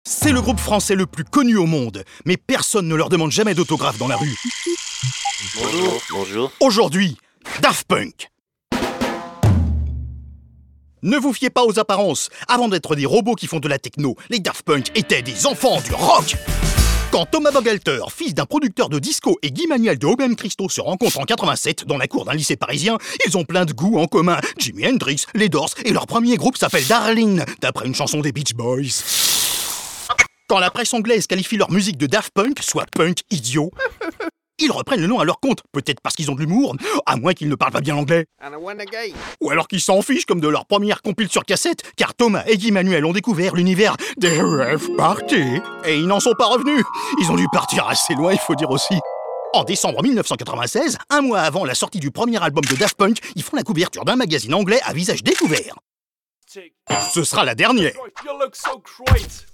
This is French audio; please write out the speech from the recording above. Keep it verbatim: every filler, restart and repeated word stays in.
C'est le groupe français le plus connu au monde, mais personne ne leur demande jamais d'autographe dans la rue. Bonjour. Bonjour. Aujourd'hui, Daft Punk. Ne vous fiez pas aux apparences. Avant d'être des robots qui font de la techno, les Daft Punk étaient des enfants du rock. Quand Thomas Bangalter, fils d'un producteur de disco, et Guy Manuel de O B M Christo se rencontrent en quatre-vingt-sept dans la cour d'un lycée parisien, ils ont plein de goûts en commun. Jimi Hendrix, les Doors, et leur premier groupe s'appelle Darlene, d'après une chanson des Beach Boys. Quand la presse anglaise qualifie leur musique de Daft Punk, soit punk idiot, ils reprennent le nom à leur compte, peut-être parce qu'ils ont de l'humour, à moins qu'ils ne parlent pas bien l'anglais. Ou alors qu'ils s'en fichent comme de leur première compile sur cassette, car Thomas et Guy Manuel ont découvert l'univers des rave parties. Et ils n'en sont pas revenus. Ils ont dû partir assez loin, il faut dire aussi. En décembre mille neuf cent quatre-vingt-seize, un mois avant la sortie du premier album de Daft Punk, ils font la couverture d'un magazine anglais à visage découvert. Ce sera la dernière.